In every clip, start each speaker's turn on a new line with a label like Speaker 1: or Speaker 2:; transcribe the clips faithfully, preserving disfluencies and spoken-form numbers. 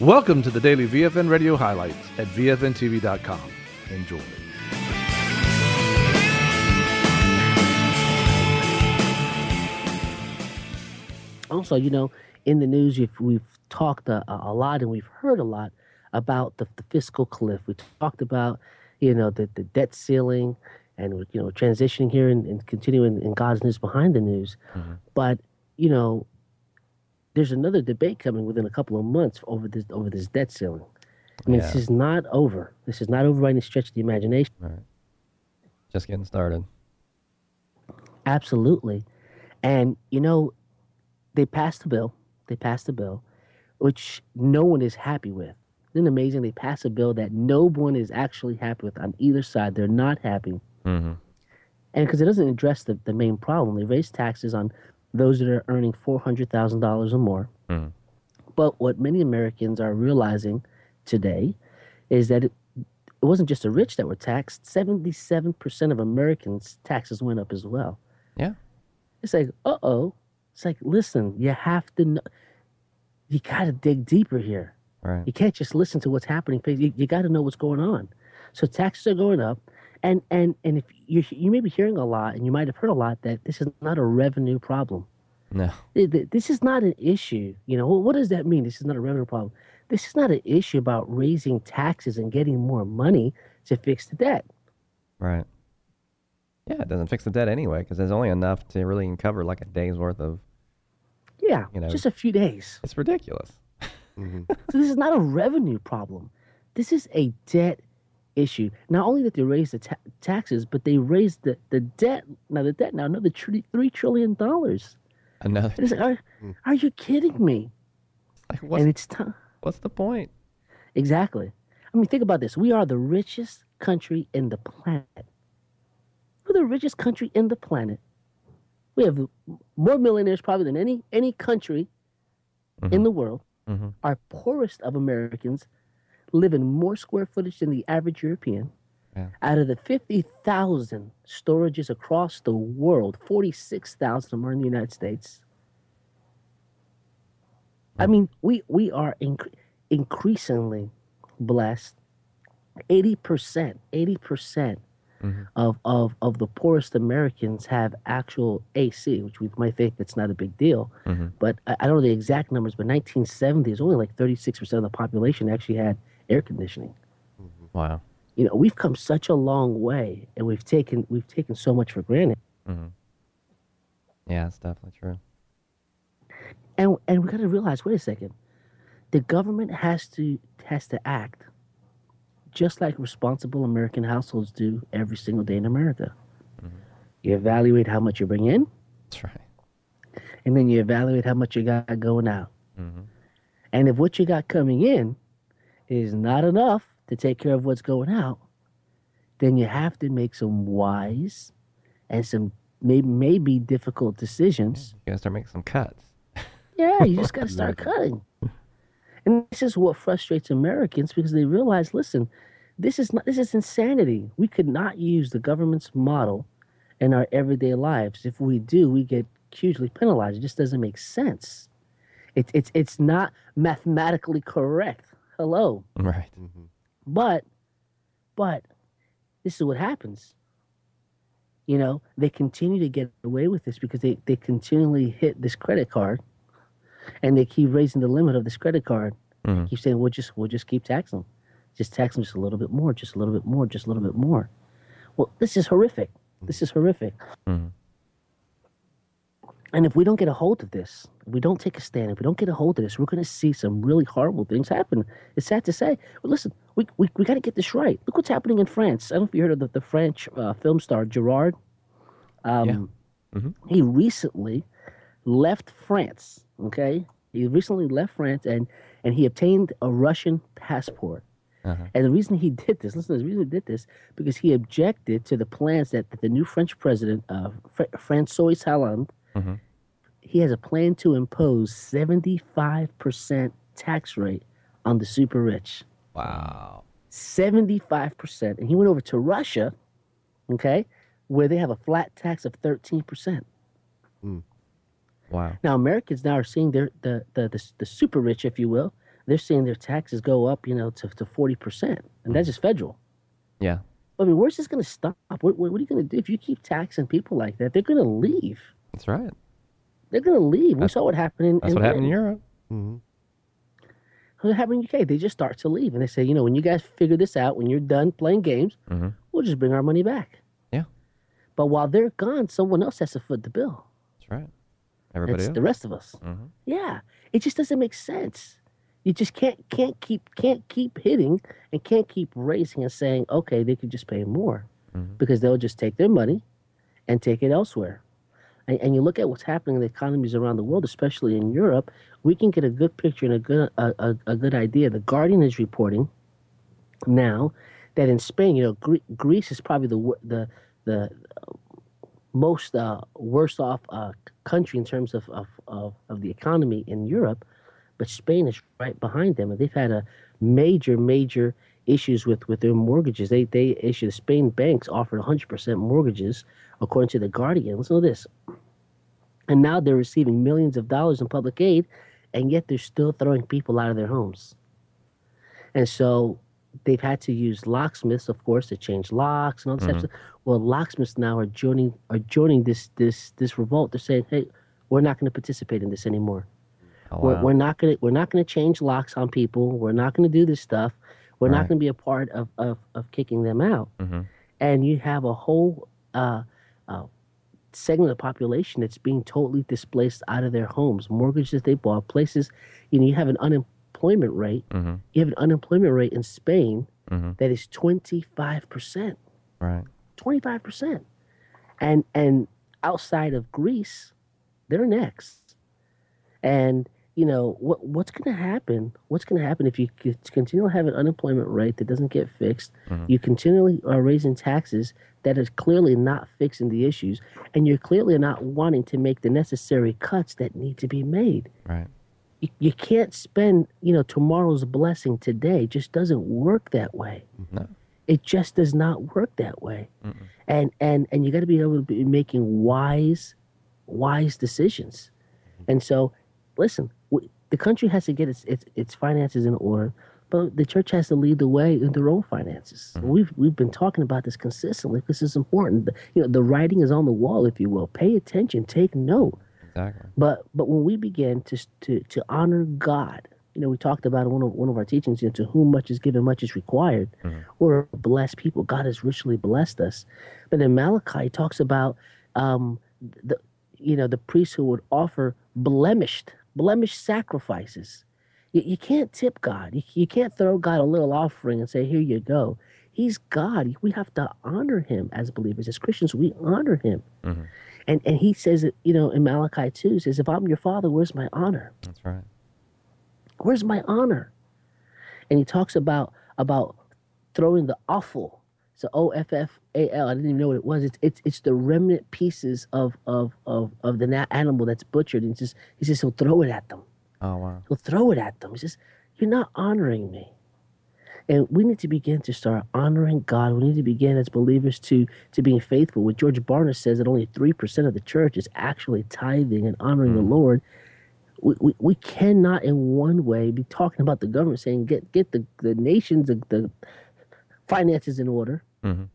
Speaker 1: Welcome to the daily V F N Radio highlights at V F N T V dot com. Enjoy.
Speaker 2: Also, you know, in the news, we've, we've talked a, a lot and we've heard a lot about the, the fiscal cliff. We talked about, you know, the, the debt ceiling and, you know, transitioning here and, and continuing in God's news behind the news. Mm-hmm. But, you know, there's another debate coming within a couple of months over this over this debt ceiling. I mean, yeah. This is not over. This is not over by any stretch of the imagination.
Speaker 3: Right. Just getting started.
Speaker 2: Absolutely. And, you know, they passed a bill. They passed a bill, which no one is happy with. Isn't it amazing? They pass a bill that no one is actually happy with on either side. They're not happy. Mm-hmm. And because it doesn't address the, the main problem. They raise taxes on those that are earning four hundred thousand dollars or more. Mm-hmm. But what many Americans are realizing today is that it, it wasn't just the rich that were taxed. seventy-seven percent of Americans' taxes went up as well.
Speaker 3: Yeah.
Speaker 2: It's like, uh-oh. It's like, listen, you have to know. You got to dig deeper here.
Speaker 3: Right.
Speaker 2: You can't just listen to what's happening. You, you got to know what's going on. So taxes are going up. And and and if you you may be hearing a lot, and you might have heard a lot, that this is not a revenue problem.
Speaker 3: No,
Speaker 2: this is not an issue. You know, what does that mean? This is not a revenue problem. This is not an issue about raising taxes and getting more money to fix the debt.
Speaker 3: Right. Yeah, it doesn't fix the debt anyway because there's only enough to really cover like a day's worth of.
Speaker 2: Yeah,
Speaker 3: you know,
Speaker 2: just a few days.
Speaker 3: It's ridiculous.
Speaker 2: Mm-hmm. So this is not a revenue problem. This is a debt issue. Not only that they raised the ta- taxes, but they raised the, the debt. Now the debt now another tr- three trillion dollars.
Speaker 3: Another.
Speaker 2: Like, are, are you kidding me?
Speaker 3: Like what's,
Speaker 2: and it's time.
Speaker 3: What's the point?
Speaker 2: Exactly. I mean, think about this. We are the richest country in the planet. We're the richest country in the planet. We have more millionaires probably than any any country mm-hmm. in the world. Mm-hmm. Our poorest of Americans live in more square footage than the average European. Yeah. Out of the fifty thousand storages across the world, forty-six thousand of them are in the United States. Mm-hmm. I mean, we, we are inc- increasingly blessed. eighty percent, eighty percent mm-hmm. of, of, of the poorest Americans have actual A C, which we might think that's not a big deal. Mm-hmm. But I, I don't know the exact numbers, but nineteen seventy is only like thirty-six percent of the population actually had air conditioning.
Speaker 3: Mm-hmm. Wow.
Speaker 2: You know, we've come such a long way, and we've taken we've taken so much for granted.
Speaker 3: Mm-hmm. Yeah, that's definitely true.
Speaker 2: And and we got to realize, wait a second, the government has to has to act just like responsible American households do every single day in America. Mm-hmm. You evaluate how much you bring in.
Speaker 3: That's right.
Speaker 2: And then you evaluate how much you got going out. Mm-hmm. And if what you got coming in is not enough to take care of what's going out, then you have to make some wise and some maybe, maybe difficult decisions.
Speaker 3: You gotta start making some cuts.
Speaker 2: Yeah, you just gotta start cutting. And this is what frustrates Americans because they realize, listen, this is not this is insanity. We could not use the government's model in our everyday lives. If we do, we get hugely penalized. It just doesn't make sense. It's it's it's not mathematically correct. Hello.
Speaker 3: Right. Mm-hmm.
Speaker 2: But, but, this is what happens. You know, they continue to get away with this because they, they continually hit this credit card, and they keep raising the limit of this credit card. Mm-hmm. Keep saying, we'll just we'll just keep taxing them, just tax them just a little bit more, just a little bit more, just a little bit more. Well, this is horrific. This is horrific. Mm-hmm. And if we don't get a hold of this, if we don't take a stand, if we don't get a hold of this, we're going to see some really horrible things happen. It's sad to say. But listen, we we, we got to get this right. Look what's happening in France. I don't know if you heard of the, the French uh, film star Gerard. Um, yeah. Mm-hmm. He recently left France, okay? He recently left France, and, and he obtained a Russian passport. Uh-huh. And the reason he did this, listen, the reason he did this, because he objected to the plans that, that the new French president, uh, Fr- François Hollande, mm-hmm. he has a plan to impose seventy-five percent tax rate on the super rich.
Speaker 3: Wow.
Speaker 2: seventy-five percent. And he went over to Russia, okay, where they have a flat tax of thirteen percent.
Speaker 3: Mm. Wow.
Speaker 2: Now, Americans now are seeing their, the, the, the, the super rich, if you will, they're seeing their taxes go up, you know, to, to forty percent. And that's just federal.
Speaker 3: Yeah.
Speaker 2: I mean, where's this going to stop? What, what, what are you going to do? If you keep taxing people like that, they're going to leave.
Speaker 3: That's right.
Speaker 2: They're going to leave. We
Speaker 3: That's-
Speaker 2: saw what happened in
Speaker 3: That's
Speaker 2: in
Speaker 3: what happened in
Speaker 2: Britain.
Speaker 3: Europe.
Speaker 4: Mm-hmm.
Speaker 2: What happened in U K? They just start to leave. And they say, you know, when you guys figure this out, when you're done playing games,
Speaker 3: Mm-hmm.
Speaker 2: we'll just bring our money back.
Speaker 3: Yeah.
Speaker 2: But while they're gone, someone else has to foot the bill.
Speaker 3: That's right. Everybody
Speaker 2: It's
Speaker 3: else.
Speaker 2: the rest of us.
Speaker 3: Mm-hmm.
Speaker 2: Yeah. It just doesn't make sense. You just can't can't keep can't keep hitting and can't keep raising and saying, okay, they could just pay more.
Speaker 3: Mhm.
Speaker 2: Because they'll just take their money and take it elsewhere. And, and you look at what's happening in the economies around the world, especially in Europe, we can get a good picture and a good a, a, a good idea. The Guardian is reporting now that in Spain, you know, Gre- Greece is probably the wor- the the most uh, worst off uh, country in terms of, of, of, of the economy in Europe, but Spain is right behind them, and they've had a major, major issues with, with their mortgages. They they issued Spain banks offered one hundred percent mortgages, according to the Guardian. Listen to this, and now they're receiving millions of dollars in public aid, and yet they're still throwing people out of their homes. And so they've had to use locksmiths, of course, to change locks and all this type of stuff. Well, locksmiths now are joining are joining this this this revolt. They're saying, "Hey, we're not going to participate in this anymore.
Speaker 3: Oh,
Speaker 2: We're,
Speaker 3: wow.
Speaker 2: we're not going to we're not going to change locks on people. We're not going to do this stuff. We're not
Speaker 3: Right.
Speaker 2: going to be a part of, of of kicking them out."
Speaker 3: Mm-hmm.
Speaker 2: And you have a whole uh, uh, segment of the population that's being totally displaced out of their homes, mortgages they bought, places. You know, you have an unemployment rate.
Speaker 3: Mm-hmm.
Speaker 2: You have an unemployment rate in Spain
Speaker 3: Mm-hmm.
Speaker 2: that is twenty-five percent.
Speaker 3: Right.
Speaker 2: twenty-five percent. And and outside of Greece, they're next. And you know what what's going to happen? What's going to happen if you c- continue to have an unemployment rate that doesn't get fixed?
Speaker 3: Mhm.
Speaker 2: You continually are raising taxes that is clearly not fixing the issues, and you're clearly not wanting to make the necessary cuts that need to be made.
Speaker 3: Right.
Speaker 2: You, you can't spend, you know, tomorrow's blessing today. It just doesn't work that way.
Speaker 3: No.
Speaker 2: It just does not work that way.
Speaker 3: Mm-mm.
Speaker 2: And and and you got to be able to be making wise, wise decisions. And so, listen, w- the country has to get its, its its finances in order, but the church has to lead the way in their own finances.
Speaker 3: Mm-hmm.
Speaker 2: We've we've been talking about this consistently because it's important. The- you know, the writing is on the wall, if you will. Pay attention, take note.
Speaker 3: Exactly.
Speaker 2: But but when we begin to to to honor God, you know, we talked about in one of one of our teachings, you know, to whom much is given, much is required.
Speaker 3: Mhm.
Speaker 2: We're blessed people. God has richly blessed us. But in Malachi, it talks about um, the you know the priests who would offer blemished blemished sacrifices. You, you can't tip God. You, you can't throw God a little offering and say, "Here you go." He's God. We have to honor Him as believers, as Christians. We honor Him.
Speaker 3: Mhm.
Speaker 2: And and he says, it, you know, in Malachi two, he says, if I'm your father, where's my honor?
Speaker 3: That's right.
Speaker 2: Where's my honor? And he talks about about throwing the offal. So O F F A L. I didn't even know what it was. It's it's it's the remnant pieces of of of of the na- animal that's butchered. And he says he says he'll throw it at them.
Speaker 3: Oh wow.
Speaker 2: He'll throw it at them. He says, you're not honoring me. And we need to begin to start honoring God. We need to begin as believers to to being faithful. What George Barna says that only three percent of the church is actually tithing and honoring the Lord. We, we, we cannot in one way be talking about the government saying get get the, the nations, the, the finances in order
Speaker 3: Mm-hmm.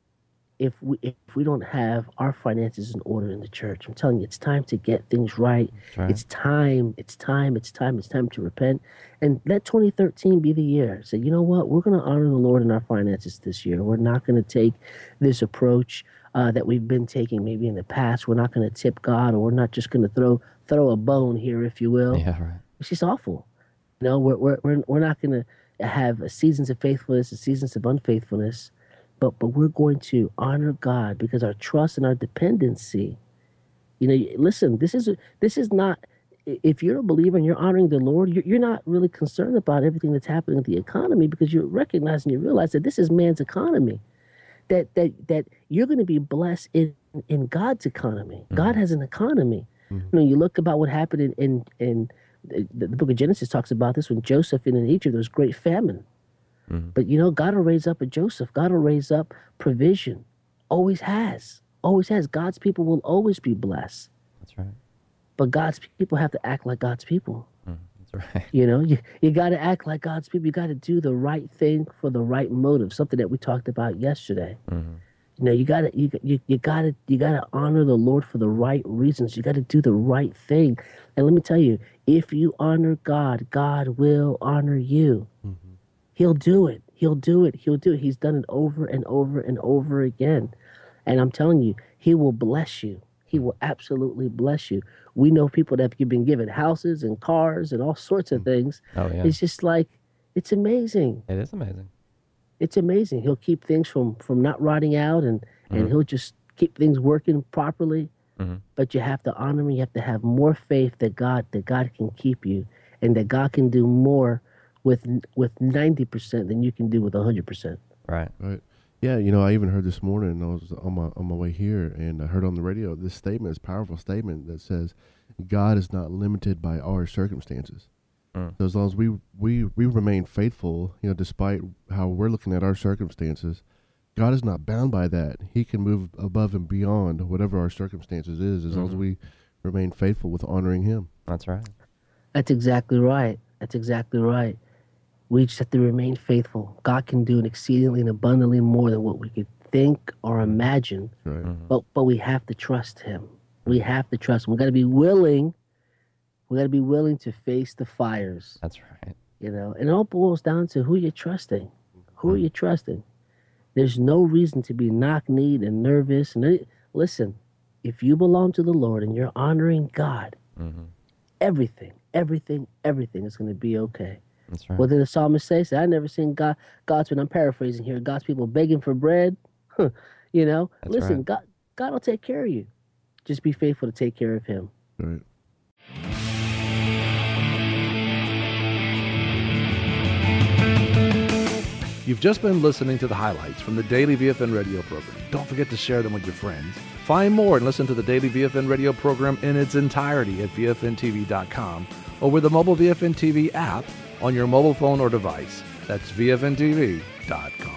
Speaker 2: if we if we don't have our finances in order in the church. I'm telling you, it's time to get things right.
Speaker 3: That's right.
Speaker 2: It's time, it's time, it's time, it's time to repent. And let twenty thirteen be the year. Say, you know what? We're going to honor the Lord in our finances this year. We're not going to take this approach uh, that we've been taking maybe in the past. We're not going to tip God, or we're not just going to throw throw a bone here, if you will.
Speaker 3: Yeah. Right.
Speaker 2: It's just awful. You know, we're we're we're, we're not going to have seasons of faithfulness and seasons of unfaithfulness. But but we're going to honor God because our trust and our dependency. You know, listen, this is this is not. If you're a believer and you're honoring the Lord, you're, you're not really concerned about everything that's happening with the economy because you're recognizing, you realize that this is man's economy. That that that you're going to be blessed in in God's economy.
Speaker 3: Mm-hmm.
Speaker 2: God has an economy.
Speaker 4: Mhm.
Speaker 2: You know, you look about what happened in in, in the, the book of Genesis talks about this when Joseph and in Egypt there was great famine.
Speaker 3: Mm-hmm.
Speaker 2: But you know, God will raise up a Joseph. God will raise up provision. Always has. Always has. God's people will always be blessed.
Speaker 3: That's right.
Speaker 2: But God's people have to act like God's people.
Speaker 3: Mm-hmm. That's Right.
Speaker 2: You know, you, you got to act like God's people. You got to do the right thing for the right motive, something that we talked about yesterday.
Speaker 3: Mm-hmm.
Speaker 2: You know, you got to you, you, you got to you got to honor the Lord for the right reasons. You got to do the right thing. And let me tell you, if you honor God, God will honor you. Mm-hmm. He'll do it. He'll do it. He'll do it. He's done it over and over and over again. And I'm telling you, he will bless you. He will absolutely bless you. We know people that have been given houses and cars and all sorts of things.
Speaker 3: Oh, yeah.
Speaker 2: It's just like, it's amazing.
Speaker 3: It is amazing.
Speaker 2: It's amazing. He'll keep things from, from not rotting out, and, mm-hmm. and he'll just keep things working properly. Mm-hmm. But you have to honor him. You have to have more faith that God that God can keep you, and that God can do more with with ninety percent than you can do with one hundred percent.
Speaker 3: Right.
Speaker 4: Right. Yeah, you know, I even heard this morning, I was on my on my way here, and I heard on the radio this statement, this powerful statement that says, God is not limited by our circumstances. Mm. So as long as we, we, we remain faithful, you know, despite how we're looking at our circumstances, God is not bound by that. He can move above and beyond whatever our circumstances is, as mm-hmm. long as we remain faithful with honoring him.
Speaker 3: That's right.
Speaker 2: That's exactly right. That's exactly right. We just have to remain faithful. God can do an exceedingly and abundantly more than what we could think or imagine.
Speaker 4: Right. Mm-hmm.
Speaker 2: But but we have to trust him. We have to trust him. We got to be willing. We got to be willing to face the fires.
Speaker 3: That's right.
Speaker 2: You know, and it all boils down to who you're trusting. Who mm-hmm. are you trusting? There's no reason to be knock-kneed and nervous. And listen, if you belong to the Lord and you're honoring God, mm-hmm. everything, everything, everything is going to be okay.
Speaker 3: That's right.
Speaker 2: What did the psalmist say? Say, I never seen God, God's when I'm paraphrasing here, God's people begging for bread. You know,
Speaker 3: That's
Speaker 2: listen,
Speaker 3: right.
Speaker 2: God, God will take care of you. Just be faithful to take care of him.
Speaker 4: Right.
Speaker 1: You've just been listening to the highlights from the Daily V F N radio program. Don't forget to share them with your friends. Find more and listen to the Daily V F N radio program in its entirety at V F N T V dot com or with the mobile V F N T V app on your mobile phone or device. That's V F N T V dot com.